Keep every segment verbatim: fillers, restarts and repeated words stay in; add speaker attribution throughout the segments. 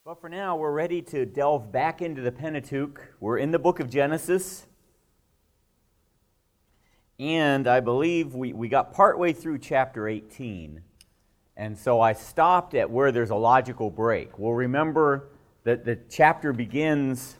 Speaker 1: But for now, we're ready to delve back into the Pentateuch. We're in the book of Genesis. And I believe we, we got partway through chapter eighteen. And so I stopped at where there's a logical break. We'll remember that the chapter begins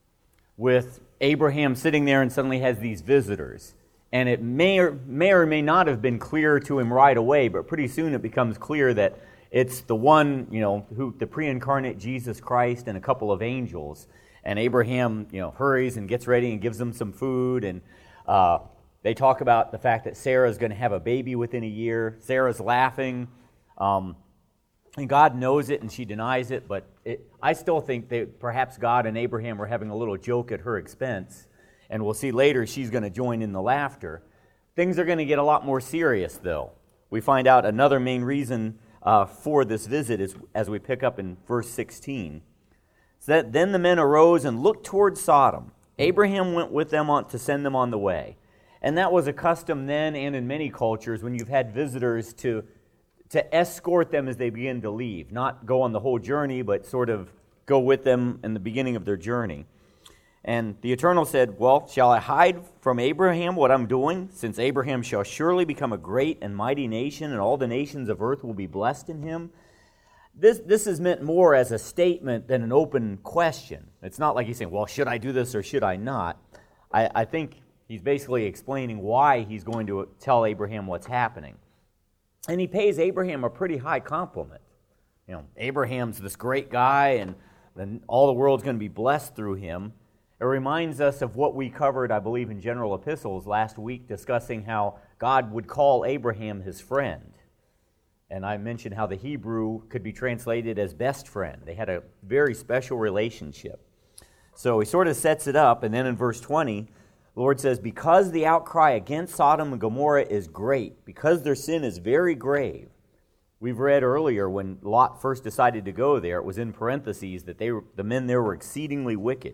Speaker 1: with Abraham sitting there and suddenly has these visitors. And it may or, may or may not have been clear to him right away, but pretty soon it becomes clear that it's the one, you know, who the pre-incarnate Jesus Christ and a couple of angels. And Abraham, you know, hurries and gets ready and gives them some food. And uh, they talk about the fact that Sarah's going to have a baby within a year. Sarah's laughing. Um, and God knows it and she denies it. But it, I still think that perhaps God and Abraham were having a little joke at her expense. And we'll see later she's going to join in the laughter. Things are going to get a lot more serious, though. We find out another main reason Uh, for this visit is as we pick up in verse sixteen. So that then the men arose and looked toward Sodom. Abraham went with them on to send them on the way. And that was a custom then and in many cultures when you've had visitors to, to escort them as they begin to leave. Not go on the whole journey, but sort of go with them in the beginning of their journey. And the Eternal said, well, shall I hide from Abraham what I'm doing? Since Abraham shall surely become a great and mighty nation, and all the nations of earth will be blessed in him. This this is meant more as a statement than an open question. It's not like he's saying, well, should I do this or should I not? I, I think he's basically explaining why he's going to tell Abraham what's happening. And he pays Abraham a pretty high compliment. You know, Abraham's this great guy, and then all the world's going to be blessed through him. It reminds us of what we covered, I believe, in General Epistles last week, discussing how God would call Abraham his friend. And I mentioned how the Hebrew could be translated as best friend. They had a very special relationship. So he sort of sets it up, and then in verse twenty, the Lord says, because the outcry against Sodom and Gomorrah is great, because their sin is very grave. We've read earlier when Lot first decided to go there, it was in parentheses that they were, the men there were exceedingly wicked.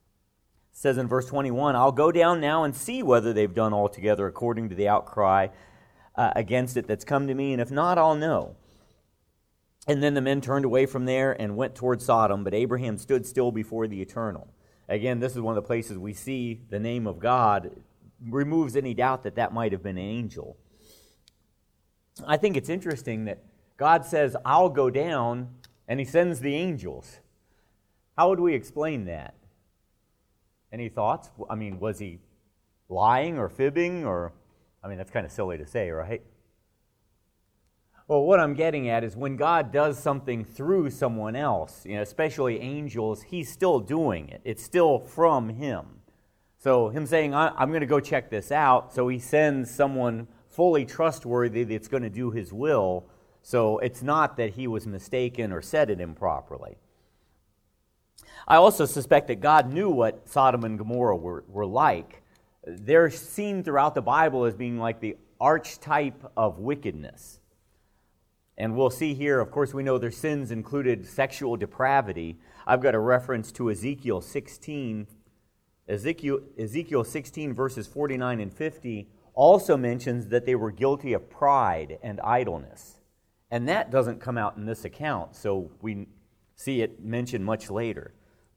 Speaker 1: It says in verse twenty-one, I'll go down now and see whether they've done altogether according to the outcry uh, against it that's come to me, and if not, I'll know. And then the men turned away from there and went toward Sodom, but Abraham stood still before the Eternal. Again, this is one of the places we see the name of God removes any doubt that that might have been an angel. I think it's interesting that God says, I'll go down, and he sends the angels. How would we explain that? Any thoughts? I mean, was he lying or fibbing? Or, I mean, that's kind of silly to say, right? Well, what I'm getting at is when God does something through someone else, you know, especially angels, he's still doing it. It's still from him. So him saying, I'm going to go check this out, so he sends someone fully trustworthy that's going to do his will. So it's not that he was mistaken or said it improperly. I also suspect that God knew what Sodom and Gomorrah were, were like. They're seen throughout the Bible as being like the archetype of wickedness. And we'll see here, of course, we know their sins included sexual depravity. I've got a reference to Ezekiel sixteen. Ezekiel, Ezekiel sixteen, verses forty-nine and fifty, also mentions that they were guilty of pride and idleness. And that doesn't come out in this account, so we see it mentioned much later.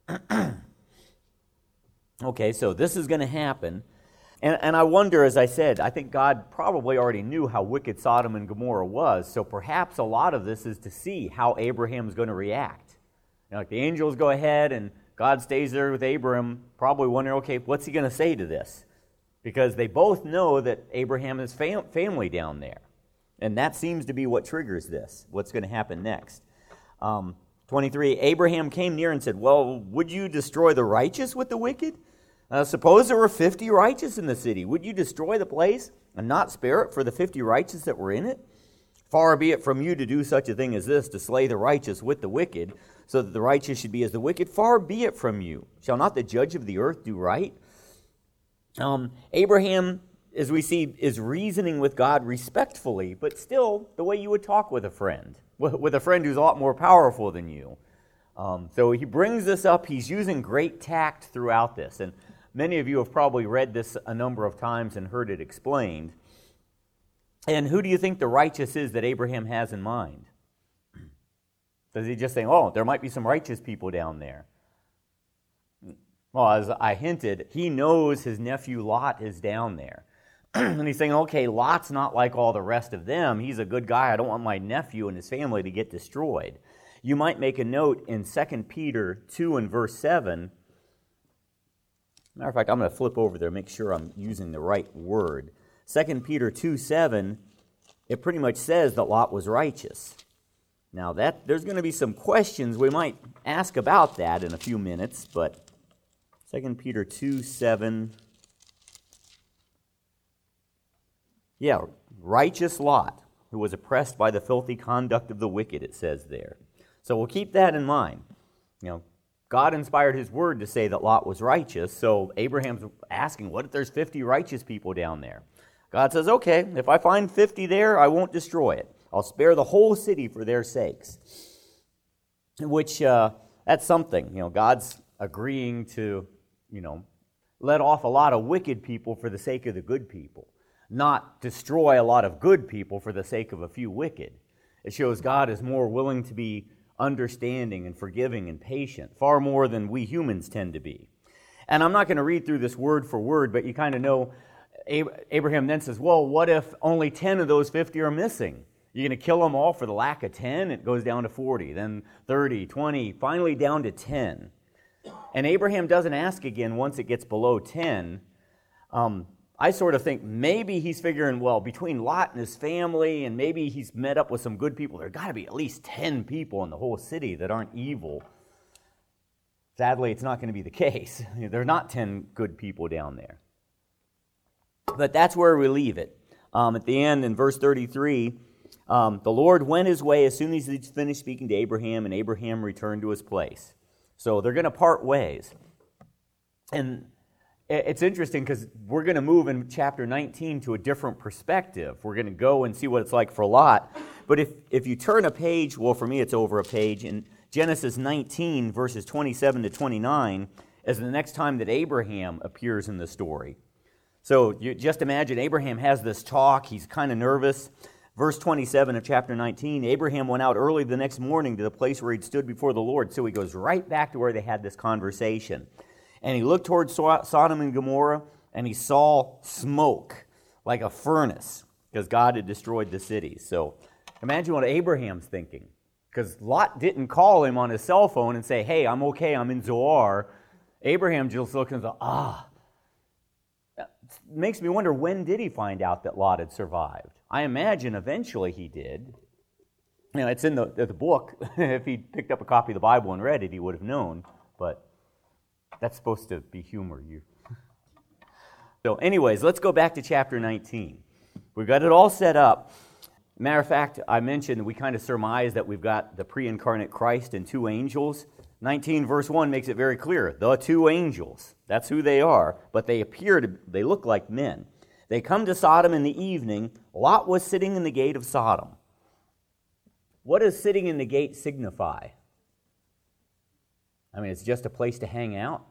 Speaker 1: Okay, so this is going to happen. And, and I wonder, as I said, I think God probably already knew how wicked Sodom and Gomorrah was, so perhaps a lot of this is to see how Abraham's going to react. You know, like the angels go ahead, and God stays there with Abraham, probably wondering, okay, what's he going to say to this? Because they both know that Abraham has fam- family down there. And that seems to be what triggers this, what's going to happen next. Um, twenty-three, Abraham came near and said, well, would you destroy the righteous with the wicked? Uh, suppose there were fifty righteous in the city. Would you destroy the place and not spare it for the fifty righteous that were in it? Far be it from you to do such a thing as this, to slay the righteous with the wicked, so that the righteous should be as the wicked. Far be it from you. Shall not the judge of the earth do right? Um, Abraham, as we see, is reasoning with God respectfully, but still the way you would talk with a friend, with a friend who's a lot more powerful than you. Um, so he brings this up. He's using great tact throughout this. And many of you have probably read this a number of times and heard it explained. And who do you think the righteous is that Abraham has in mind? Does he just think, oh, there might be some righteous people down there? Well, as I hinted, he knows his nephew Lot is down there. And he's saying, okay, Lot's not like all the rest of them. He's a good guy. I don't want my nephew and his family to get destroyed. You might make a note in Second Peter two and verse seven. Matter of fact, I'm going to flip over there, make sure I'm using the right word. Second Peter two seven, it pretty much says that Lot was righteous. Now, that there's going to be some questions we might ask about that in a few minutes, but Second Peter two seven, yeah, righteous Lot, who was oppressed by the filthy conduct of the wicked, it says there. So we'll keep that in mind. You know, God inspired his word to say that Lot was righteous, so Abraham's asking, what if there's fifty righteous people down there? God says, okay, if I find fifty there, I won't destroy it. I'll spare the whole city for their sakes. Which, uh, that's something. You know, God's agreeing to, you know, let off a lot of wicked people for the sake of the good people, not destroy a lot of good people for the sake of a few wicked. It shows God is more willing to be understanding and forgiving and patient, far more than we humans tend to be. And I'm not going to read through this word for word, but you kind of know Abraham then says, well, what if only ten of those fifty are missing? You're going to kill them all for the lack of ten? It goes down to forty, then thirty, twenty, finally down to ten. And Abraham doesn't ask again once it gets below ten. Um, I sort of think maybe he's figuring, well, between Lot and his family, and maybe he's met up with some good people, there got to be at least ten people in the whole city that aren't evil. Sadly, it's not going to be the case. There are not ten good people down there. But that's where we leave it. Um, at the end, in verse thirty-three, um, the Lord went his way as soon as he finished speaking to Abraham, and Abraham returned to his place. So they're going to part ways. And it's interesting because we're going to move in chapter nineteen to a different perspective. We're going to go and see what it's like for Lot. But if, if you turn a page, well, for me it's over a page, in Genesis nineteen, verses twenty-seven to twenty-nine, is the next time that Abraham appears in the story. So you just imagine Abraham has this talk. He's kind of nervous. Verse twenty-seven of chapter nineteen, Abraham went out early the next morning to the place where he'd stood before the Lord. So he goes right back to where they had this conversation. And he looked towards Sodom and Gomorrah, and he saw smoke like a furnace, because God had destroyed the cities. So imagine what Abraham's thinking, because Lot didn't call him on his cell phone and say, hey, I'm okay, I'm in Zoar. Abraham just looks and says, ah. It makes me wonder, when did he find out that Lot had survived? I imagine eventually he did. You know, it's in the, the book. If he picked up a copy of the Bible and read it, he would have known, but that's supposed to be humor. You. So anyways, let's go back to chapter nineteen. We've got it all set up. Matter of fact, I mentioned we kind of surmise that we've got the pre-incarnate Christ and two angels. nineteen verse one makes it very clear. The two angels. That's who they are. But they appear to, they look like men. They come to Sodom in the evening. Lot was sitting in the gate of Sodom. What does sitting in the gate signify? I mean, it's just a place to hang out.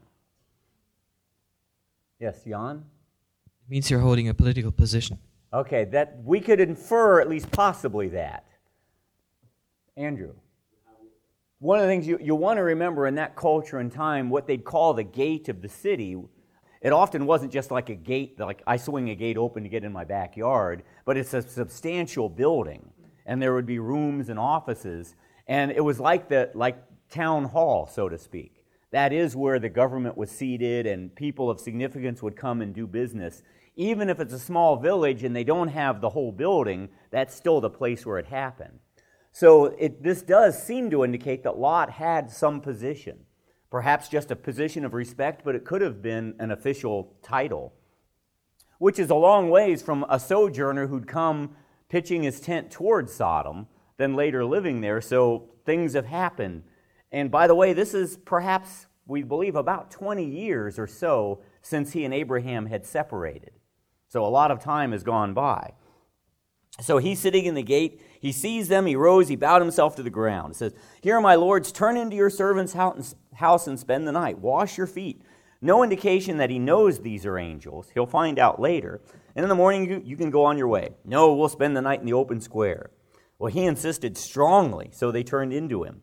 Speaker 1: Yes, Jan?
Speaker 2: It means you're holding a political position.
Speaker 1: Okay, that we could infer at least possibly that. Andrew? One of the things you, you want to remember in that culture and time, what they'd call the gate of the city, it often wasn't just like a gate, like I swing a gate open to get in my backyard, but it's a substantial building, and there would be rooms and offices, and it was like the like town hall, so to speak. That is where the government was seated, and people of significance would come and do business. Even if it's a small village and they don't have the whole building, that's still the place where it happened. So it, this does seem to indicate that Lot had some position, perhaps just a position of respect, but it could have been an official title, which is a long ways from a sojourner who'd come pitching his tent towards Sodom, then later living there, so things have happened. And by the way, this is perhaps, we believe, about twenty years or so since he and Abraham had separated. So a lot of time has gone by. So he's sitting in the gate. He sees them. He rose. He bowed himself to the ground. He says, "Here, my lords, turn into your servant's house and spend the night. Wash your feet." No indication that he knows these are angels. He'll find out later. And in the morning, you, you can go on your way. "No, we'll spend the night in the open square." Well, he insisted strongly, so they turned into him.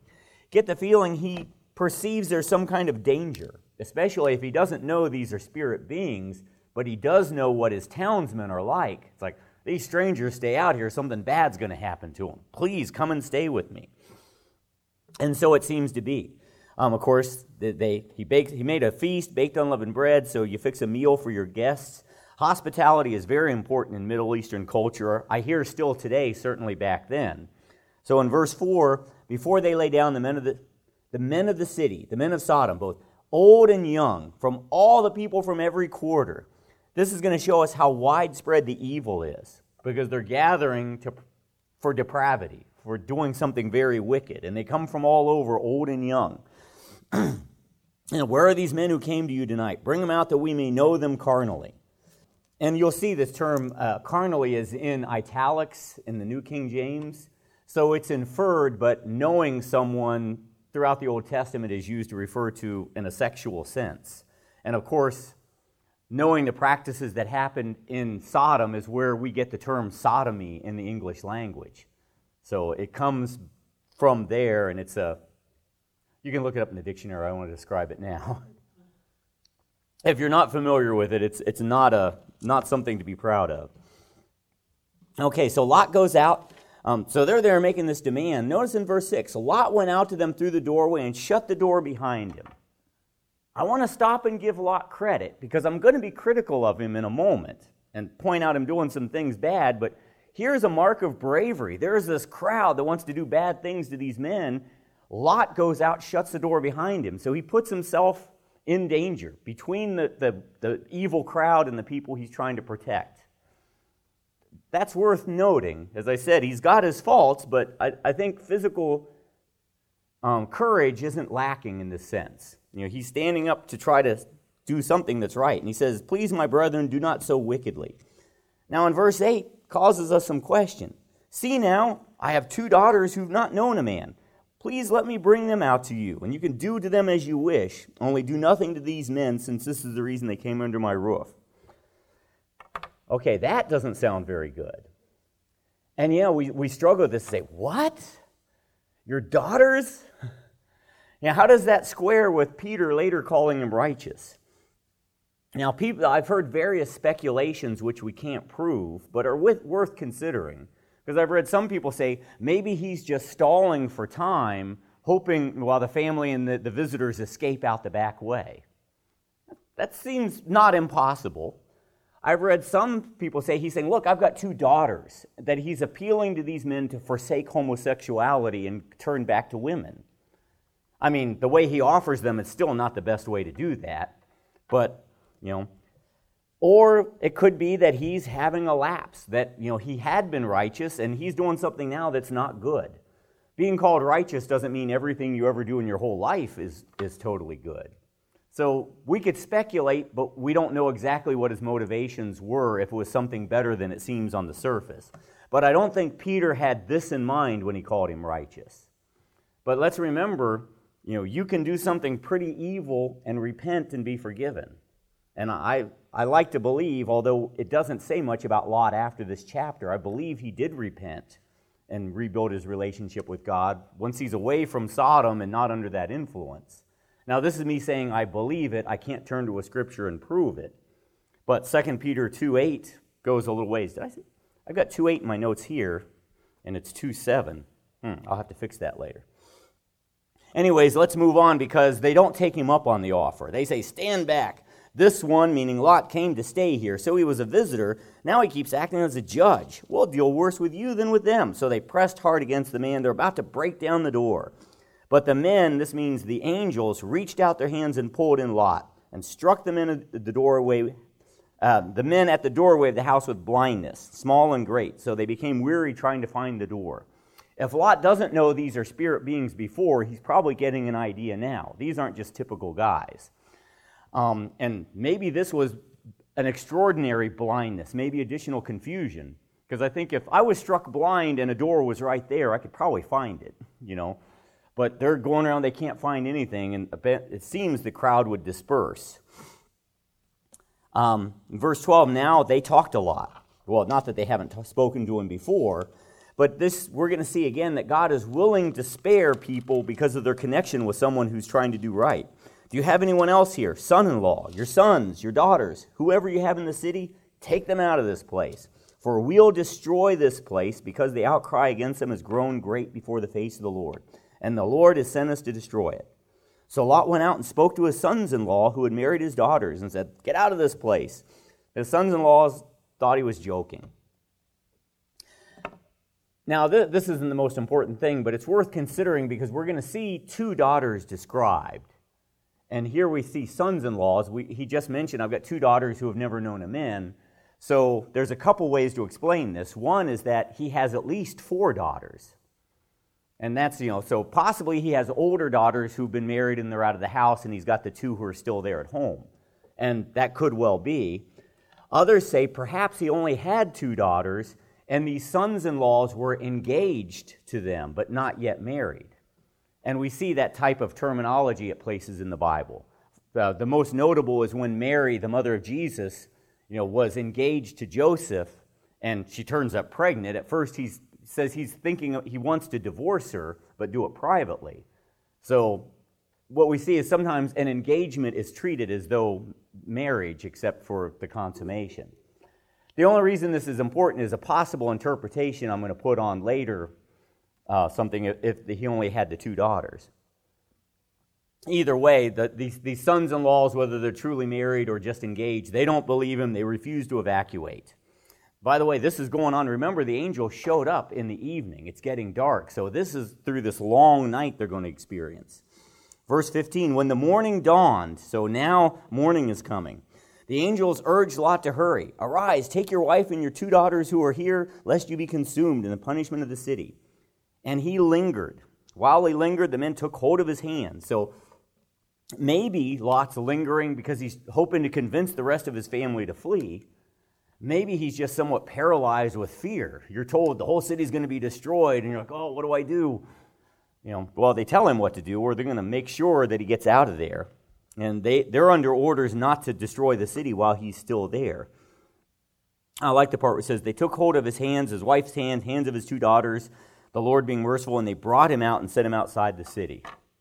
Speaker 1: get the feeling he perceives there's some kind of danger, especially if he doesn't know these are spirit beings, but he does know what his townsmen are like. It's like, these strangers stay out here, something bad's going to happen to them. Please come and stay with me. And so it seems to be. Um, of course, they, they he baked he made a feast, baked unleavened bread, so you fix a meal for your guests. Hospitality is very important in Middle Eastern culture. I hear still today, certainly back then. So in verse four, before they lay down, the men of the the men of the city, the men of Sodom, both old and young, from all the people from every quarter. This is going to show us how widespread the evil is, because they're gathering to, for depravity, for doing something very wicked, and they come from all over, old and young. And where are these men who came to you tonight? Bring them out that we may know them carnally. And you'll see this term uh, carnally is in italics in the New King James. So it's inferred, but knowing someone throughout the Old Testament is used to refer to in a sexual sense. And of course, knowing the practices that happened in Sodom is where we get the term sodomy in the English language. So it comes from there, and it's a You can look it up in the dictionary. I want to describe it now. If you're not familiar with it, it's it's not a not something to be proud of. Okay, so Lot goes out. Um, so they're there making this demand. Notice in verse six, Lot went out to them through the doorway and shut the door behind him. I want to stop and give Lot credit because I'm going to be critical of him in a moment and point out him doing some things bad, but here's a mark of bravery. There's this crowd that wants to do bad things to these men. Lot goes out, shuts the door behind him. So he puts himself in danger between the, the, the evil crowd and the people he's trying to protect. That's worth noting. As I said, he's got his faults, but I, I think physical um, courage isn't lacking in this sense. You know, he's standing up to try to do something that's right. And he says, "Please, my brethren, do not so wickedly." Now in verse eight causes us some question. "See now, I have two daughters who've not known a man. Please let me bring them out to you, and you can do to them as you wish, only do nothing to these men, since this is the reason they came under my roof." Okay, that doesn't sound very good. And yeah, we, we struggle with this and say, what? Your daughters? Now, how does that square with Peter later calling him righteous? Now, people, I've heard various speculations which we can't prove, but are with, worth considering. Because I've read some people say, maybe he's just stalling for time, hoping while the family and the, the visitors escape out the back way. That seems not impossible. I've read some people say, he's saying, look, I've got two daughters, that he's appealing to these men to forsake homosexuality and turn back to women. I mean, the way he offers them, it's still not the best way to do that, but, you know, or it could be that he's having a lapse, that, you know, he had been righteous and he's doing something now that's not good. Being called righteous doesn't mean everything you ever do in your whole life is, is totally good. So we could speculate, but we don't know exactly what his motivations were if it was something better than it seems on the surface. But I don't think Peter had this in mind when he called him righteous. But let's remember, you know, you can do something pretty evil and repent and be forgiven. And I, I like to believe, although it doesn't say much about Lot after this chapter, I believe he did repent and rebuild his relationship with God once he's away from Sodom and not under that influence. Now, this is me saying I believe it. I can't turn to a scripture and prove it. But Second Peter two eight goes a little ways. Did I say? I've got two eight in my notes here, and it's two seven. Hmm, I'll have to fix that later. Anyways, let's move on because they don't take him up on the offer. They say, stand back. This one, meaning Lot, came to stay here, so he was a visitor. Now he keeps acting as a judge. We'll deal worse with you than with them. So they pressed hard against the man. They're about to break down the door. But the men, this means the angels, reached out their hands and pulled in Lot and struck the men at the doorway, uh, the men at the doorway of the house with blindness, small and great. So they became weary trying to find the door. If Lot doesn't know these are spirit beings before, he's probably getting an idea now. These aren't just typical guys. Um, and maybe this was an extraordinary blindness, maybe additional confusion. Because I think if I was struck blind and a door was right there, I could probably find it, you know. But they're going around, they can't find anything, and it seems the crowd would disperse. Um, in verse twelve, now they talked a lot. Well, not that they haven't t- spoken to him before, But this, we're going to see again that God is willing to spare people because of their connection with someone who's trying to do right. Do you have anyone else here? Son-in-law, your sons, your daughters, whoever you have in the city, take them out of this place. For we'll destroy this place because the outcry against them has grown great before the face of the Lord. And the Lord has sent us to destroy it. So Lot went out and spoke to his sons-in-law who had married his daughters and said, get out of this place. His sons-in-law thought he was joking. Now, th- this isn't the most important thing, but it's worth considering because we're going to see two daughters described. And here we see sons-in-laws. We, he just mentioned, I've got two daughters who have never known a man. So there's a couple ways to explain this. One is that he has at least four daughters. And that's, you know, so possibly he has older daughters who've been married and they're out of the house, and he's got the two who are still there at home. And that could well be. Others say perhaps he only had two daughters, and these sons-in-laws were engaged to them, but not yet married. And we see that type of terminology at places in the Bible. Uh, the most notable is when Mary, the mother of Jesus, you know, was engaged to Joseph, and she turns up pregnant. At first, he says he's thinking he wants to divorce her, but do it privately. So what we see is sometimes an engagement is treated as though marriage, except for the consummation. The only reason this is important is a possible interpretation I'm going to put on later, uh, something if, if he only had the two daughters. Either way, the, these, these sons-in-laws, whether they're truly married or just engaged, they don't believe him. They refuse to evacuate. By the way, this is going on. Remember, the angel showed up in the evening. It's getting dark. So this is through this long night they're going to experience. Verse fifteen, when the morning dawned, so now morning is coming, the angels urged Lot to hurry. Arise, take your wife and your two daughters who are here, lest you be consumed in the punishment of the city. And he lingered. While he lingered, the men took hold of his hand. So maybe Lot's lingering because he's hoping to convince the rest of his family to flee. Maybe he's just somewhat paralyzed with fear. You're told the whole city's going to be destroyed, and you're like, oh, what do I do? You know, well, they tell him what to do, or they're going to make sure that he gets out of there. And they, they're under orders not to destroy the city while he's still there. I like the part where it says, they took hold of his hands, his wife's hand, hands of his two daughters, the Lord being merciful, and they brought him out and set him outside the city.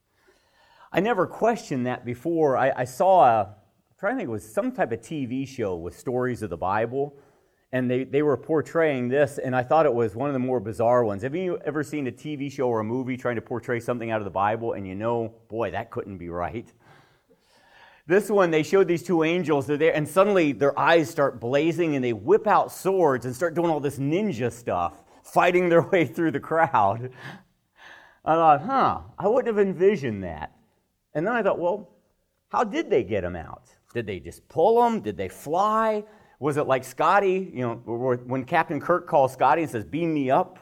Speaker 1: I never questioned that before. I, I saw a, I'm trying to think, it was some type of T V show with stories of the Bible, and they, they were portraying this, and I thought it was one of the more bizarre ones. Have you ever seen a T V show or a movie trying to portray something out of the Bible, and you know, boy, that couldn't be right? This one, they showed these two angels, they're there, and suddenly their eyes start blazing, and they whip out swords and start doing all this ninja stuff, fighting their way through the crowd. I thought, huh, I wouldn't have envisioned that. And then I thought, well, how did they get them out? Did they just pull them? Did they fly? Was it like Scotty, you know, when Captain Kirk calls Scotty and says, beam me up?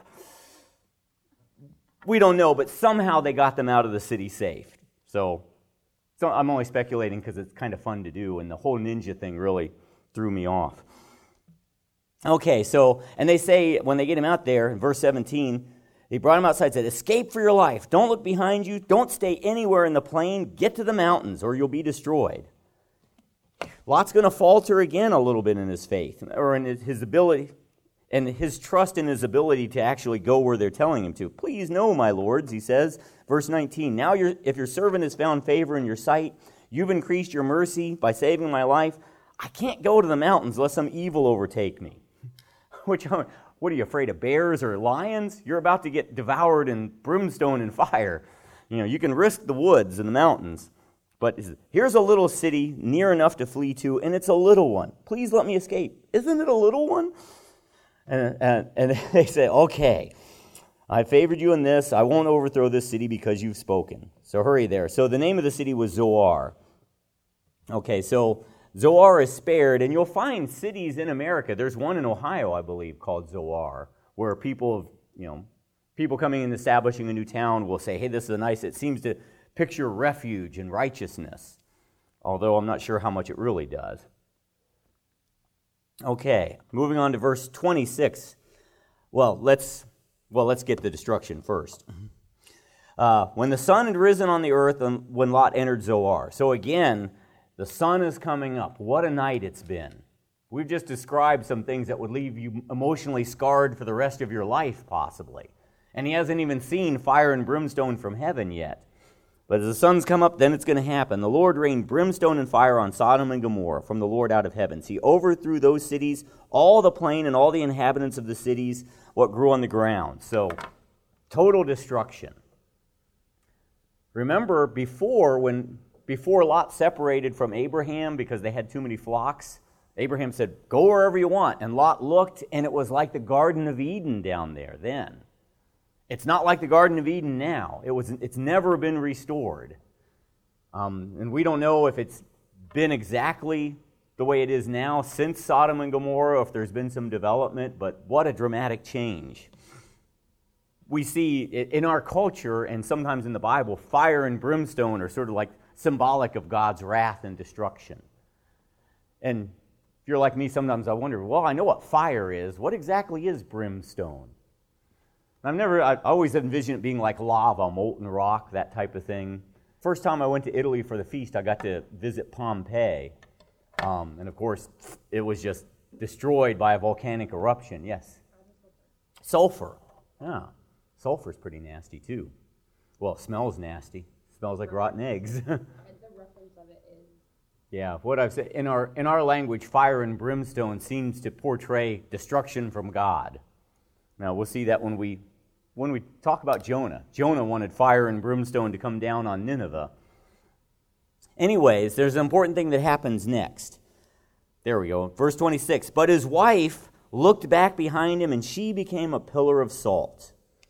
Speaker 1: We don't know, but somehow they got them out of the city safe. So, so I'm only speculating because it's kind of fun to do, and the whole ninja thing really threw me off. Okay, so, and they say, when they get him out there, in verse seventeen, they brought him outside and said, escape for your life. Don't look behind you. Don't stay anywhere in the plain. Get to the mountains, or you'll be destroyed. Lot's going to falter again a little bit in his faith, or in his ability, and his trust in his ability to actually go where they're telling him to. Please no, my lords, he says, verse nineteen, now you're, if your servant has found favor in your sight, you've increased your mercy by saving my life. I can't go to the mountains lest some evil overtake me. Which, what are you, afraid of bears or lions? You're about to get devoured in brimstone and fire. You know, you can risk the woods and the mountains. But here's a little city near enough to flee to, and it's a little one. Please let me escape. Isn't it a little one? And, and, and they say, okay, I favored you in this. I won't overthrow this city because you've spoken. So hurry there. So the name of the city was Zoar. Okay, so Zoar is spared, and you'll find cities in America. There's one in Ohio, I believe, called Zoar, where people, you know, people coming and establishing a new town will say, hey, this is a nice, it seems to picture refuge and righteousness, although I'm not sure how much it really does. Okay, moving on to verse twenty-six. Well, let's well let's get the destruction first. Uh, when the sun had risen on the earth, and when Lot entered Zoar. So again, the sun is coming up. What a night it's been. We've just described some things that would leave you emotionally scarred for the rest of your life, possibly. And he hasn't even seen fire and brimstone from heaven yet. But as the suns come up, then it's going to happen. The Lord rained brimstone and fire on Sodom and Gomorrah from the Lord out of heavens. He overthrew those cities, all the plain and all the inhabitants of the cities, what grew on the ground. So, total destruction. Remember, before when before Lot separated from Abraham because they had too many flocks, Abraham said, go wherever you want. And Lot looked, and it was like the Garden of Eden down there then. It's not like the Garden of Eden now. It was. It's never been restored. Um, and we don't know if it's been exactly the way it is now since Sodom and Gomorrah, if there's been some development, but what a dramatic change. We see it in our culture and sometimes in the Bible, fire and brimstone are sort of like symbolic of God's wrath and destruction. And if you're like me, sometimes I wonder, well, I know what fire is. What exactly is brimstone? I've never, I always envisioned it being like lava, molten rock, that type of thing. First time I went to Italy for the feast, I got to visit Pompeii. Um, and of course, it was just destroyed by a volcanic eruption. Yes? Sulfur. Yeah. Sulfur's pretty nasty too. Well, it smells nasty. It smells like rotten eggs.
Speaker 3: And the reference of it is...
Speaker 1: Yeah, what I've said, in our, in our language, fire and brimstone seems to portray destruction from God. Now, we'll see that when we When we talk about Jonah. Jonah wanted fire and brimstone to come down on Nineveh. Anyways, there's an important thing that happens next. There we go. Verse twenty-six. But his wife looked back behind him, and she became a pillar of salt.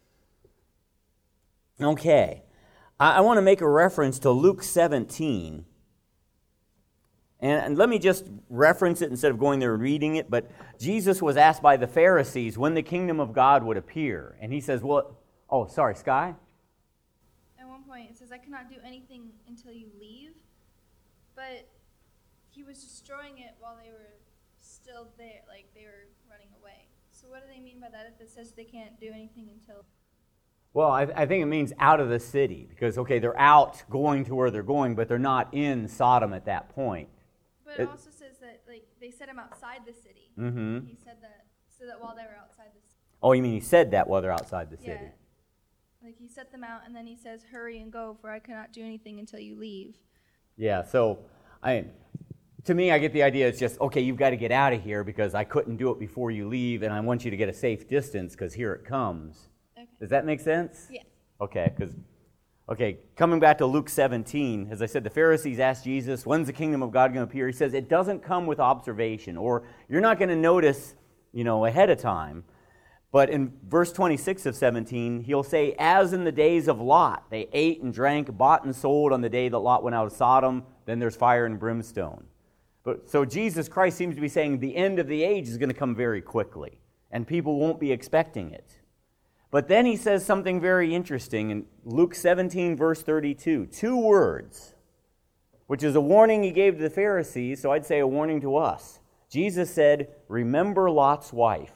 Speaker 1: Okay. I, I want to make a reference to Luke seventeen. And, and let me just reference it instead of going there and reading it. But Jesus was asked by the Pharisees when the kingdom of God would appear. And he says, well, oh, sorry, Sky?
Speaker 4: At one point it says, I cannot do anything until you leave. But he was destroying it while they were still there, like they were running away. So what do they mean by that if it says they can't do anything until...
Speaker 1: Well, I, I think it means out of the city. Because, okay, they're out going to where they're going, but they're not in Sodom at that point.
Speaker 4: But it, it also says that like they set him outside the city.
Speaker 1: Mm-hmm.
Speaker 4: He said that so that while they were outside the city.
Speaker 1: Oh, you mean he said that while they're outside the city?
Speaker 4: Yeah. Like he set them out, and then he says, hurry and go, for I cannot do anything until you leave.
Speaker 1: Yeah, so I, to me, I get the idea it's just, okay, you've got to get out of here because I couldn't do it before you leave, and I want you to get a safe distance because here it comes.
Speaker 4: Okay.
Speaker 1: Does that make sense?
Speaker 4: Yeah.
Speaker 1: Okay, because... Okay, coming back to Luke seventeen, as I said, the Pharisees asked Jesus, when's the kingdom of God going to appear? He says, it doesn't come with observation, or you're not going to notice, you know, ahead of time. But in verse twenty-six of seventeen, he'll say, as in the days of Lot, they ate and drank, bought and sold on the day that Lot went out of Sodom, then there's fire and brimstone. But so Jesus Christ seems to be saying the end of the age is going to come very quickly, and people won't be expecting it. But then he says something very interesting in Luke seventeen, verse thirty-two. Two words, which is a warning he gave to the Pharisees, so I'd say a warning to us. Jesus said, remember Lot's wife.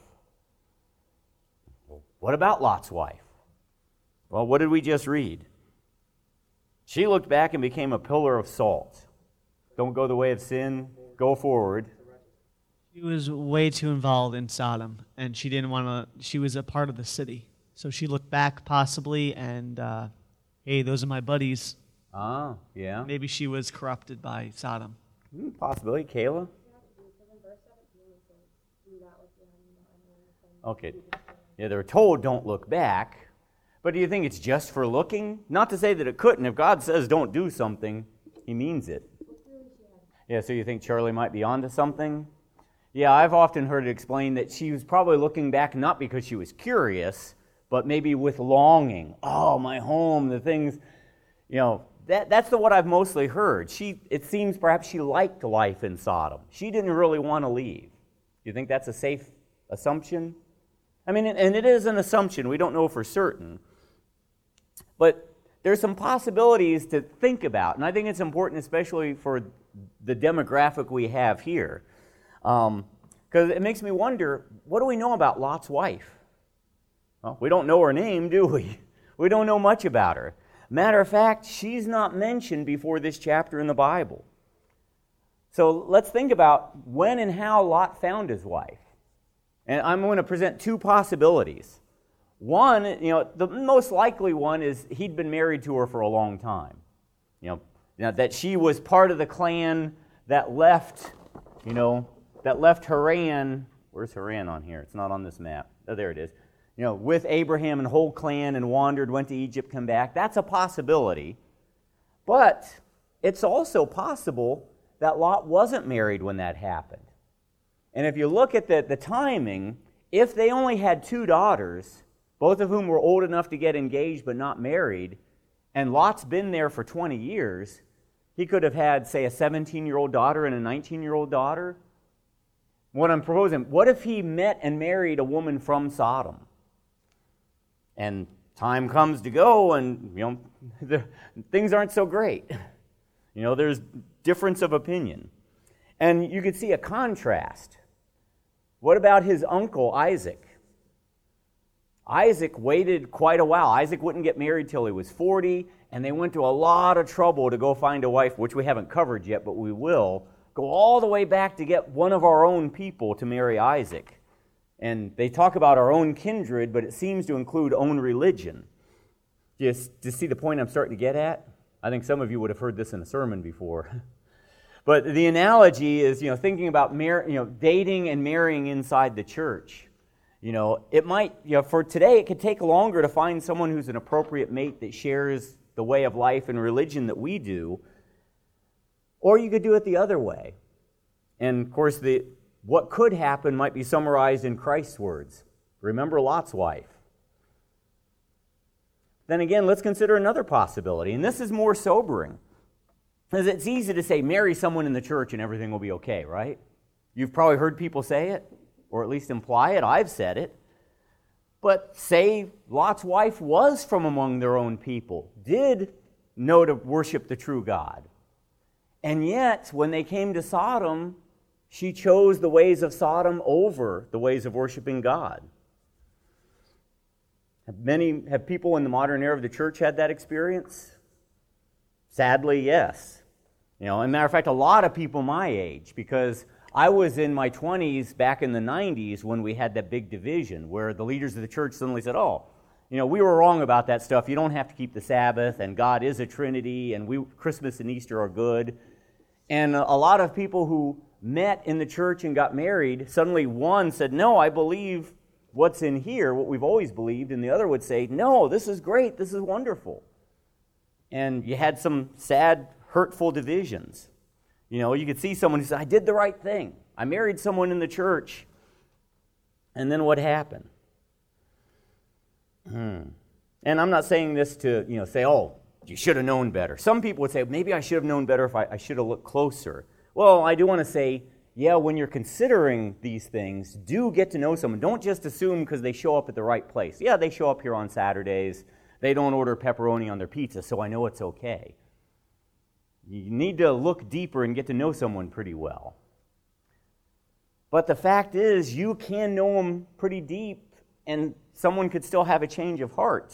Speaker 1: What about Lot's wife? Well, what did we just read? She looked back and became a pillar of salt. Don't go the way of sin, go forward.
Speaker 5: She was way too involved in Sodom, and she didn't want to, she was a part of the city. So she looked back possibly and, uh, hey, those are my buddies.
Speaker 1: Ah, yeah.
Speaker 5: Maybe she was corrupted by Sodom.
Speaker 1: Hmm, possibility. Kayla? Okay. Yeah, they're told don't look back. But do you think it's just for looking? Not to say that it couldn't. If God says don't do something, he means it. Yeah, so you think Charlie might be onto something? Yeah, I've often heard it explained that she was probably looking back not because she was curious, but maybe with longing. Oh, my home, the things, you know, that, that's the what I've mostly heard. She, it seems perhaps she liked life in Sodom. She didn't really want to leave. You think that's a safe assumption? I mean, and it is an assumption. We don't know for certain. But there's some possibilities to think about, and I think it's important especially for the demographic we have here. Because um, it makes me wonder, what do we know about Lot's wife? Well, we don't know her name, do we? We don't know much about her. Matter of fact, she's not mentioned before this chapter in the Bible. So let's think about when and how Lot found his wife. And I'm going to present two possibilities. One, you know, the most likely one is he'd been married to her for a long time. You know, you know that she was part of the clan that left, you know, that left Haran. Where's Haran on here? It's not on this map. Oh, there it is. You know, with Abraham and the whole clan and wandered, went to Egypt, come back. That's a possibility. But it's also possible that Lot wasn't married when that happened. And if you look at the, the timing, if they only had two daughters, both of whom were old enough to get engaged but not married, and Lot's been there for twenty years, he could have had, say, a seventeen-year-old daughter and a nineteen-year-old daughter. What I'm proposing, what if he met and married a woman from Sodom? And time comes to go, and, you know, the, things aren't so great. You know, there's difference of opinion. And you could see a contrast. What about his uncle, Isaac? Isaac waited quite a while. Isaac wouldn't get married till he was forty, and they went to a lot of trouble to go find a wife, which we haven't covered yet, but we will. Go all the way back to get one of our own people to marry Isaac. And they talk about our own kindred, but it seems to include own religion. Just to see the point I'm starting to get at? I think some of you would have heard this in a sermon before. But the analogy is, you know, thinking about mar- you know, dating and marrying inside the church. You know, it might, you know, for today, it could take longer to find someone who's an appropriate mate that shares the way of life and religion that we do. Or you could do it the other way. And, of course, the what could happen might be summarized in Christ's words. Remember Lot's wife. Then again, let's consider another possibility, and this is more sobering. Because it's easy to say, marry someone in the church and everything will be okay, right? You've probably heard people say it, or at least imply it. I've said it. But say Lot's wife was from among their own people, did know to worship the true God. And yet, when they came to Sodom, she chose the ways of Sodom over the ways of worshiping God. Have many, have people in the modern era of the church had that experience? Sadly, yes. You know, as a matter of fact, a lot of people my age, because I was in my twenties back in the nineties when we had that big division where the leaders of the church suddenly said, oh, you know, we were wrong about that stuff. You don't have to keep the Sabbath, and God is a Trinity, and we Christmas and Easter are good. And a lot of people who met in the church and got married, suddenly one said, no, I believe what's in here, what we've always believed, and the other would say, no, this is great, this is wonderful. And you had some sad, hurtful divisions. You know, you could see someone who said, I did the right thing. I married someone in the church. And then what happened? Hmm. And I'm not saying this to, you know, say, oh, you should have known better. Some people would say, maybe I should have known better if I, I should have looked closer. Well, I do want to say, yeah, when you're considering these things, do get to know someone. Don't just assume because they show up at the right place. Yeah, they show up here on Saturdays. They don't order pepperoni on their pizza, so I know it's okay. You need to look deeper and get to know someone pretty well. But the fact is, you can know them pretty deep, and someone could still have a change of heart.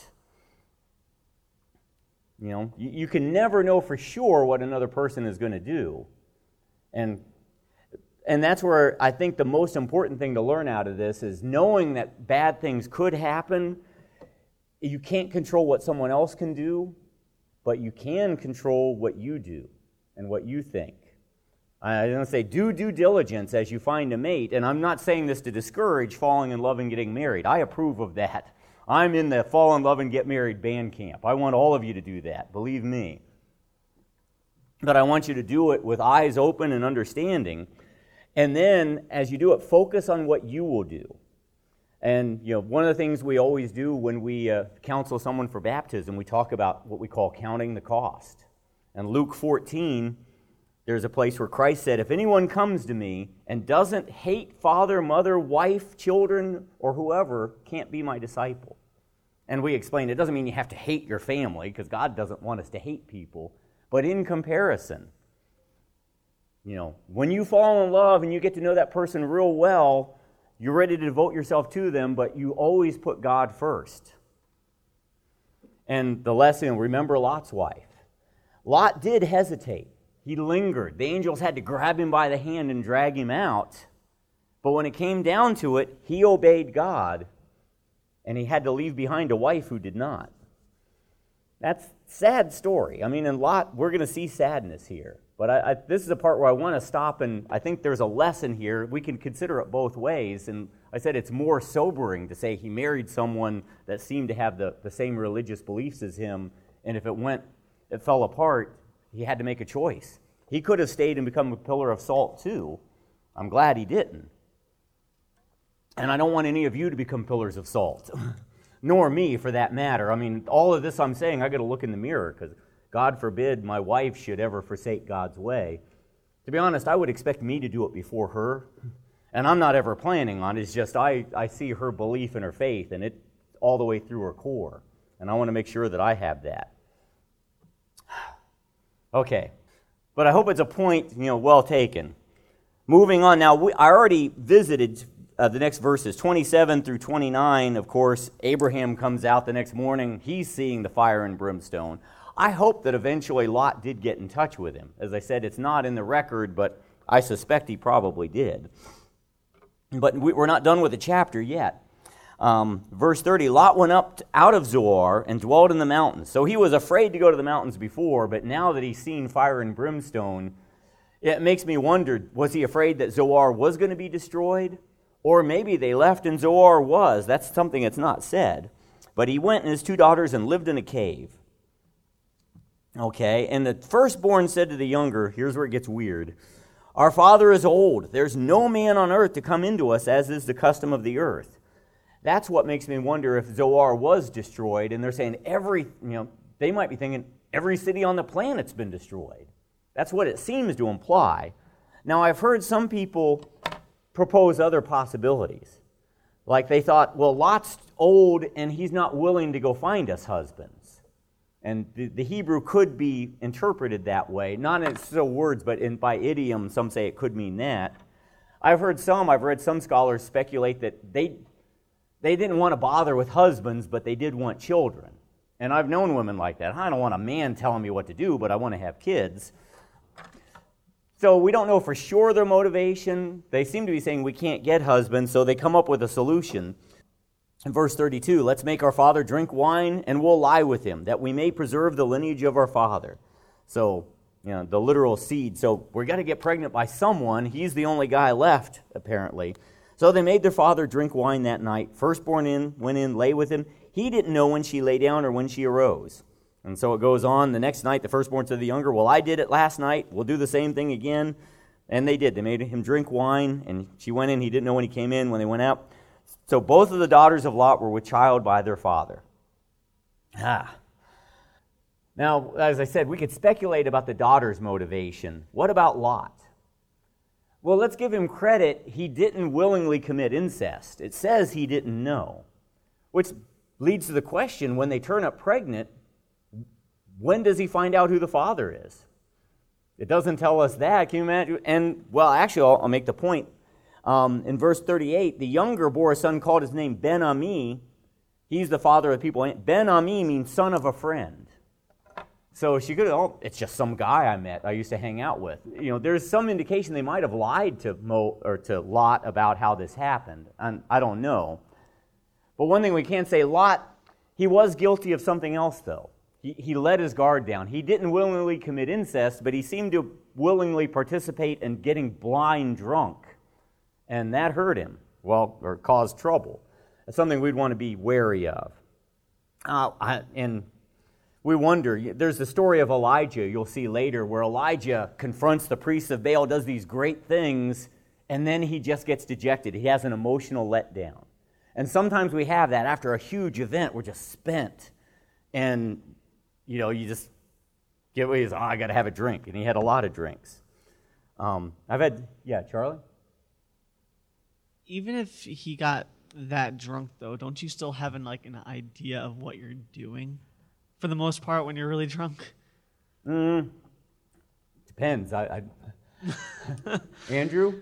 Speaker 1: You know, you, you can never know for sure what another person is going to do. And and that's where I think the most important thing to learn out of this is knowing that bad things could happen. You can't control what someone else can do, but you can control what you do and what you think. I'm going to say do due diligence as you find a mate, and I'm not saying this to discourage falling in love and getting married. I approve of that. I'm in the fall in love and get married band camp. I want all of you to do that, believe me. But I want you to do it with eyes open and understanding. And then, as you do it, focus on what you will do. And, you know, one of the things we always do when we uh, counsel someone for baptism, we talk about what we call counting the cost. And Luke fourteen, there's a place where Christ said, if anyone comes to me and doesn't hate father, mother, wife, children, or whoever, can't be my disciple. And we explained it doesn't mean you have to hate your family, because God doesn't want us to hate people. But in comparison, you know, when you fall in love and you get to know that person real well, you're ready to devote yourself to them, but you always put God first. And the lesson, remember Lot's wife. Lot did hesitate. he lingered. The angels had to grab him by the hand and drag him out. But when it came down to it, he obeyed God, and he had to leave behind a wife who did not. That's a sad story. I mean, in Lot, we're going to see sadness here. But I, I, this is a part where I want to stop, and I think there's a lesson here. We can consider it both ways. And I said it's more sobering to say he married someone that seemed to have the, the same religious beliefs as him, and if it went, it fell apart, he had to make a choice. He could have stayed and become a pillar of salt too. I'm glad he didn't. And I don't want any of you to become pillars of salt, nor me for that matter. I mean, all of this I'm saying, I got to look in the mirror, because God forbid my wife should ever forsake God's way. To be honest, I would expect me to do it before her, and I'm not ever planning on it. It's just I, I see her belief in her faith, and it all the way through her core, and I want to make sure that I have that. Okay, but I hope it's a point, you know, well taken. Moving on now, we, I already visited uh, the next verses, twenty-seven through twenty-nine. Of course, Abraham comes out the next morning. He's seeing the fire and brimstone. I hope that eventually Lot did get in touch with him. As I said, it's not in the record, but I suspect he probably did. But we, we're not done with the chapter yet. Um, verse thirty, Lot went up to, out of Zoar and dwelled in the mountains. So he was afraid to go to the mountains before, but now that he's seen fire and brimstone, it makes me wonder, was he afraid that Zoar was going to be destroyed? Or maybe they left and Zoar was. That's something that's not said. But he went and his two daughters and lived in a cave. Okay, and the firstborn said to the younger, here's where it gets weird, our father is old. There's no man on earth to come into us, as is the custom of the earth. That's what makes me wonder if Zoar was destroyed, and they're saying every, you know, they might be thinking every city on the planet's been destroyed. That's what it seems to imply. Now, I've heard some people propose other possibilities. Like they thought, well, Lot's old, and he's not willing to go find us husbands. And the, the Hebrew could be interpreted that way, not in so words, but in by idiom, some say it could mean that. I've heard some, I've read some scholars speculate that they they didn't want to bother with husbands, but they did want children. And I've known women like that. I don't want a man telling me what to do, but I want to have kids. So we don't know for sure their motivation. They seem to be saying we can't get husbands, so they come up with a solution. In verse thirty-two, let's make our father drink wine, and we'll lie with him, that we may preserve the lineage of our father. So, you know, the literal seed. So we've got to get pregnant by someone. He's the only guy left, apparently. So they made their father drink wine that night. Firstborn in, went in, lay with him. He didn't know when she lay down or when she arose. And so it goes on. The next night, the firstborn said to the younger, well, I did it last night. We'll do the same thing again. And they did. They made him drink wine, and she went in. He didn't know when he came in, when they went out. So both of the daughters of Lot were with child by their father. Ah. Now, as I said, we could speculate about the daughter's motivation. What about Lot? Well, let's give him credit. He didn't willingly commit incest. It says he didn't know. Which leads to the question, when they turn up pregnant, when does he find out who the father is? It doesn't tell us that. Can you imagine? And, well, actually, I'll, I'll make the point. Um, in verse thirty-eight, the younger bore a son called his name Ben-Ami. He's the father of the people. Ben-Ami means son of a friend. So she could have, oh, it's just some guy I met, I used to hang out with. You know, there's some indication they might have lied to Mo or to Lot about how this happened. And I don't know. But one thing we can say, Lot, he was guilty of something else, though. He, he let his guard down. He didn't willingly commit incest, but he seemed to willingly participate in getting blind drunk. And that hurt him, well, or caused trouble. That's something we'd want to be wary of. Uh, I, and we wonder, there's the story of Elijah you'll see later, where Elijah confronts the priests of Baal, does these great things, and then he just gets dejected. He has an emotional letdown. And sometimes we have that after a huge event. We're just spent. And, you know, you just get away, oh, I got to have a drink. And he had a lot of drinks. Um, I've had, yeah, Charlie?
Speaker 5: Even if he got that drunk, though, don't you still have an, like an idea of what you're doing for the most part when you're really drunk?
Speaker 1: Mm, depends. I, I Andrew?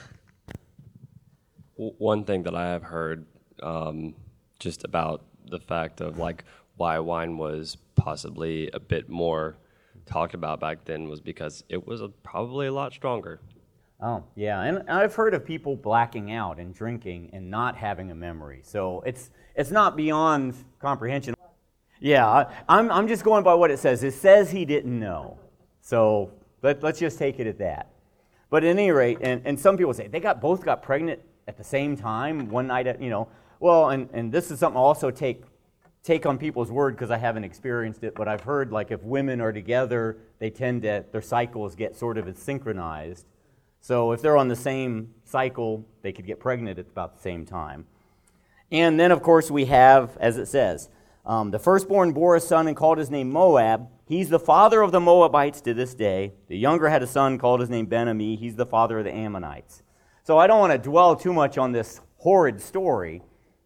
Speaker 6: One thing that I have heard um, just about the fact of like why wine was possibly a bit more talked about back then was because it was a, probably a lot stronger.
Speaker 1: Oh, yeah, and I've heard of people blacking out and drinking and not having a memory. So it's it's not beyond comprehension. Yeah, I, I'm I'm just going by what it says. It says he didn't know. So let, let's just take it at that. But at any rate, and, and some people say they got both got pregnant at the same time one night, at, you know. Well, and, and this is something I'll also take take on people's word because I haven't experienced it, but I've heard like if women are together, they tend to, their cycles get sort of synchronized. So if they're on the same cycle, they could get pregnant at about the same time. And then, of course, we have, as it says, um, the firstborn bore a son and called his name Moab. He's the father of the Moabites to this day. The younger had a son called his name Ben-Ami. He's the father of the Ammonites. So I don't want to dwell too much on this horrid story,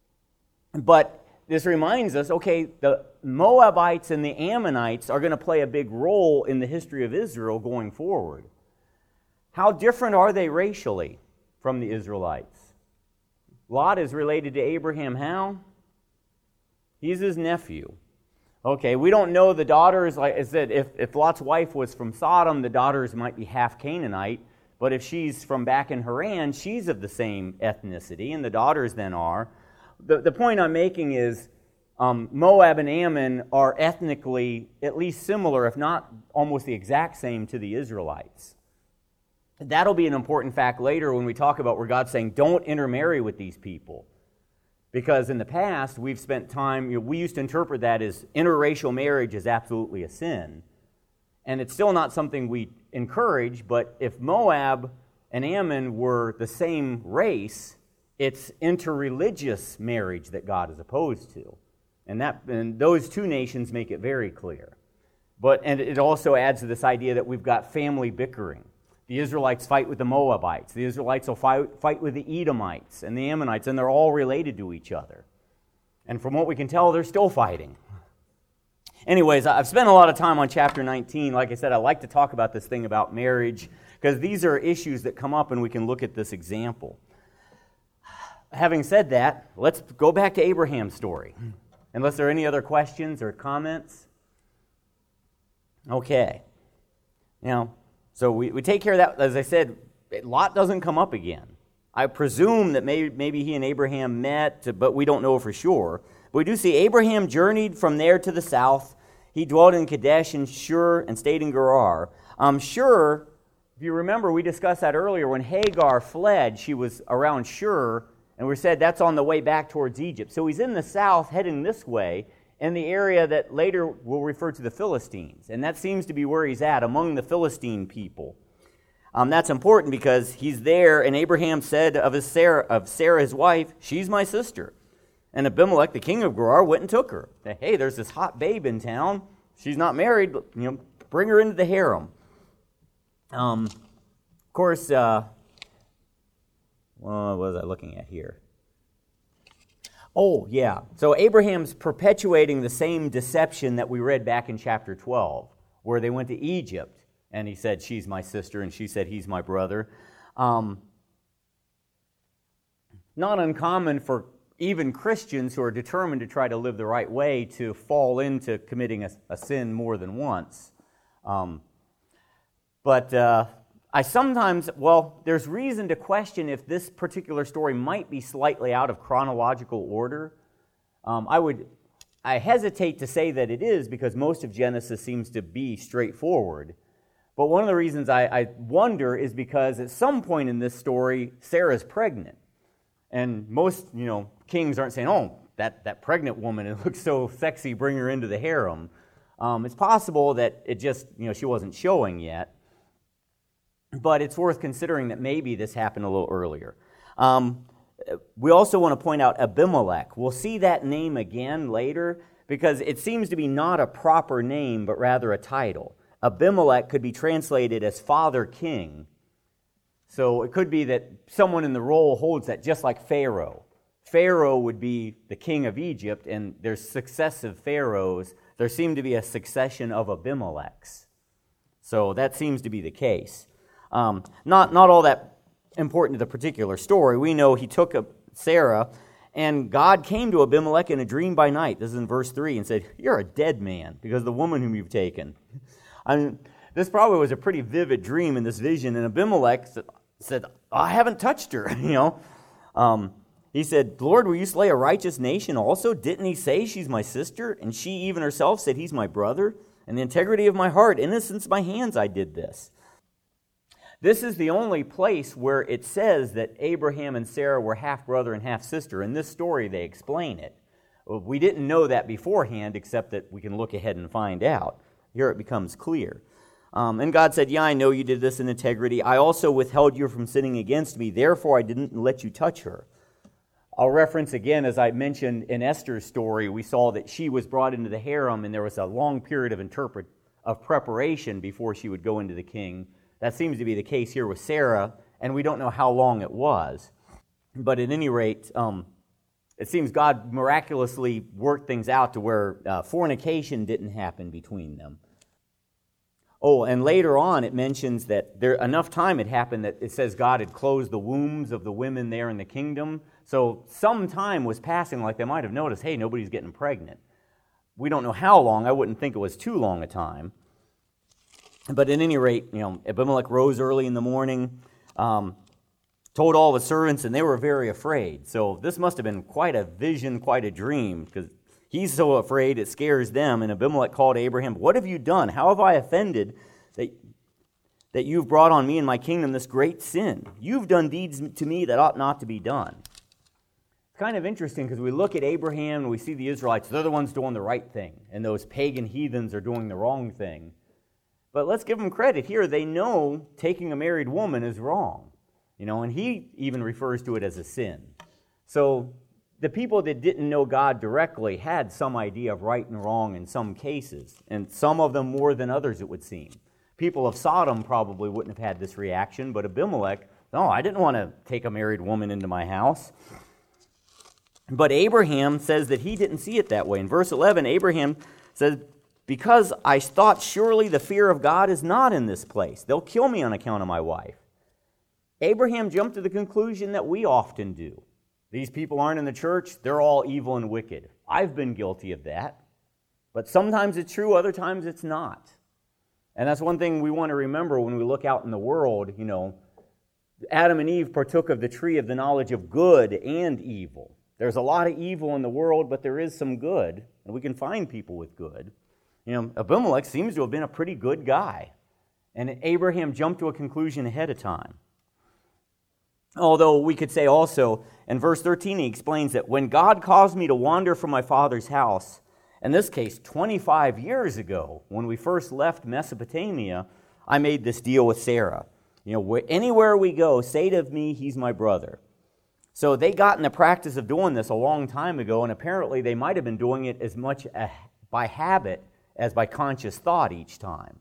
Speaker 1: but this reminds us, okay, the Moabites and the Ammonites are going to play a big role in the history of Israel going forward. How different are they racially from the Israelites? Lot is related to Abraham how? He's his nephew. Okay, we don't know the daughters. Like I said, if, if Lot's wife was from Sodom, the daughters might be half Canaanite. But if she's from back in Haran, she's of the same ethnicity, and the daughters then are. The, the point I'm making is um, Moab and Ammon are ethnically at least similar, if not almost the exact same, to the Israelites. That'll be an important fact later when we talk about where God's saying, don't intermarry with these people. Because in the past, we've spent time, you know, we used to interpret that as interracial marriage is absolutely a sin. And it's still not something we encourage, but if Moab and Ammon were the same race, it's interreligious marriage that God is opposed to. And that and those two nations make it very clear. But and it also adds to this idea that we've got family bickering. The Israelites fight with the Moabites. The Israelites will fight, fight with the Edomites and the Ammonites, and they're all related to each other. And from what we can tell, they're still fighting. Anyways, I've spent a lot of time on chapter nineteen. Like I said, I like to talk about this thing about marriage because these are issues that come up and we can look at this example. Having said that, let's go back to Abraham's story. Unless there are any other questions or comments. Okay. Now, so we, we take care of that. As I said, Lot doesn't come up again. I presume that maybe, maybe he and Abraham met, but we don't know for sure. But we do see Abraham journeyed from there to the south. He dwelt in Kadesh and Shur and stayed in Gerar. Um, Shur, if you remember, we discussed that earlier. When Hagar fled, she was around Shur, and we said that's on the way back towards Egypt. So he's in the south, heading this way, in the area that later we'll refer to the Philistines. And that seems to be where he's at, among the Philistine people. Um, that's important because he's there, and Abraham said of, his Sarah, of Sarah, his wife, she's my sister. And Abimelech, the king of Gerar, went and took her. Said, hey, there's this hot babe in town. She's not married, but you know, bring her into the harem. Um, of course, uh, well, what was I looking at here? Oh, yeah. So Abraham's perpetuating the same deception that we read back in chapter twelve, where they went to Egypt, and he said, she's my sister, and she said, he's my brother. Um, not uncommon for even Christians who are determined to try to live the right way to fall into committing a, a sin more than once. Um, but uh, I sometimes, well, there's reason to question if this particular story might be slightly out of chronological order. Um, I would, I hesitate to say that it is because most of Genesis seems to be straightforward. But one of the reasons I, I wonder is because at some point in this story, Sarah's pregnant. And most, you know, kings aren't saying, oh, that, that pregnant woman, it looks so sexy, bring her into the harem. Um, it's possible that it just, you know, she wasn't showing yet. But it's worth considering that maybe this happened a little earlier. Um, we also want to point out Abimelech. We'll see that name again later because it seems to be not a proper name, but rather a title. Abimelech could be translated as Father King. So it could be that someone in the role holds that, just like Pharaoh. Pharaoh would be the king of Egypt, and there's successive pharaohs. There seem to be a succession of Abimelechs. So that seems to be the case. Um, not, not all that important to the particular story. We know he took a, Sarah, and God came to Abimelech in a dream by night. This is in verse three, and said, you're a dead man because of the woman whom you've taken. I mean, this probably was a pretty vivid dream in this vision, and Abimelech said, I haven't touched her, you know. Um, he said, Lord, will you slay a righteous nation also? Didn't he say she's my sister? And she even herself said he's my brother. And the integrity of my heart, innocence of my hands, I did this. This is the only place where it says that Abraham and Sarah were half-brother and half-sister. In this story, they explain it. We didn't know that beforehand, except that we can look ahead and find out. Here it becomes clear. Um, and God said, yeah, I know you did this in integrity. I also withheld you from sinning against me. Therefore, I didn't let you touch her. I'll reference again, as I mentioned in Esther's story, we saw that she was brought into the harem, and there was a long period of interpret of preparation before she would go into the king. That seems to be the case here with Sarah, and we don't know how long it was. But at any rate, um, it seems God miraculously worked things out to where uh, fornication didn't happen between them. Oh, and later on it mentions that there enough time had happened that it says God had closed the wombs of the women there in the kingdom. So some time was passing, like they might have noticed, hey, nobody's getting pregnant. We don't know how long. I wouldn't think it was too long a time. But at any rate, you know, Abimelech rose early in the morning, um, told all the servants, and they were very afraid. So this must have been quite a vision, quite a dream, because he's so afraid it scares them. And Abimelech called Abraham, what have you done? How have I offended that, that you've brought on me and my kingdom this great sin? You've done deeds to me that ought not to be done. It's kind of interesting because we look at Abraham and we see the Israelites, they're the ones doing the right thing, and those pagan heathens are doing the wrong thing. But let's give them credit here. They know taking a married woman is wrong, you know, and he even refers to it as a sin. So the people that didn't know God directly had some idea of right and wrong in some cases, and some of them more than others, it would seem. People of Sodom probably wouldn't have had this reaction, but Abimelech, no, I didn't want to take a married woman into my house. But Abraham says that he didn't see it that way. In verse eleven, Abraham says, because I thought surely the fear of God is not in this place. They'll kill me on account of my wife. Abraham jumped to the conclusion that we often do. These people aren't in the church, they're all evil and wicked. I've been guilty of that. But sometimes it's true, other times it's not. And that's one thing we want to remember when we look out in the world, you know. Adam and Eve partook of the tree of the knowledge of good and evil. There's a lot of evil in the world, but there is some good, and we can find people with good. You know, Abimelech seems to have been a pretty good guy, and Abraham jumped to a conclusion ahead of time. Although we could say also, in verse thirteen, he explains that when God caused me to wander from my father's house, in this case, twenty-five years ago, when we first left Mesopotamia, I made this deal with Sarah. You know, anywhere we go, say to me, he's my brother. So they got in the practice of doing this a long time ago, and apparently they might have been doing it as much by habit as by conscious thought each time.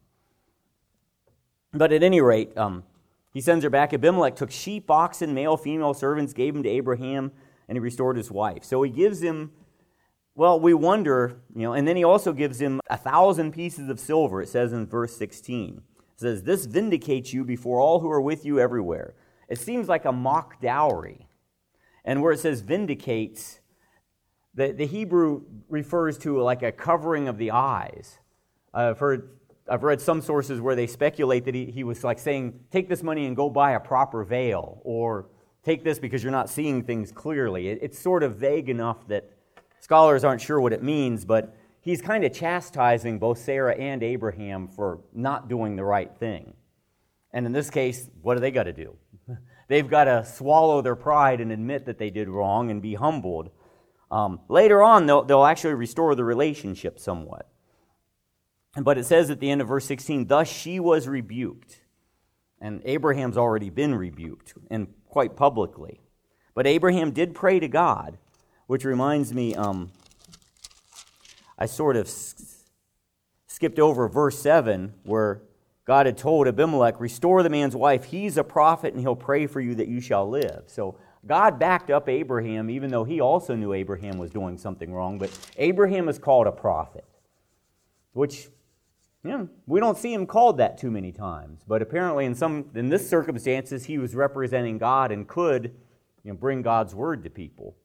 Speaker 1: But at any rate, um, he sends her back. Abimelech took sheep, oxen, male, female servants, gave them to Abraham, and he restored his wife. So he gives him, well, we wonder, you know, and then he also gives him a thousand pieces of silver, it says in verse sixteen. It says, this vindicates you before all who are with you everywhere. It seems like a mock dowry. And where it says vindicates, the, the Hebrew refers to like a covering of the eyes. I've heard, I've read some sources where they speculate that he, he was like saying, take this money and go buy a proper veil, or take this because you're not seeing things clearly. It, it's sort of vague enough that scholars aren't sure what it means, but he's kind of chastising both Sarah and Abraham for not doing the right thing. And in this case, what do they got to do? They've got to swallow their pride and admit that they did wrong and be humbled. Um, later on, they'll, they'll actually restore the relationship somewhat. But it says at the end of verse sixteen, thus she was rebuked. And Abraham's already been rebuked, and quite publicly. But Abraham did pray to God, which reminds me, um, I sort of s- skipped over verse seven, where God had told Abimelech, restore the man's wife. He's a prophet, and he'll pray for you that you shall live. So God backed up Abraham, even though he also knew Abraham was doing something wrong. But Abraham is called a prophet, which, you know, we don't see him called that too many times. But apparently in some in this circumstances, he was representing God and could, you know, bring God's word to people.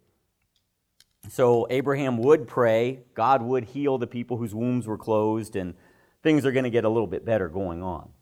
Speaker 1: So Abraham would pray. God would heal the people whose wombs were closed, and things are going to get a little bit better going on.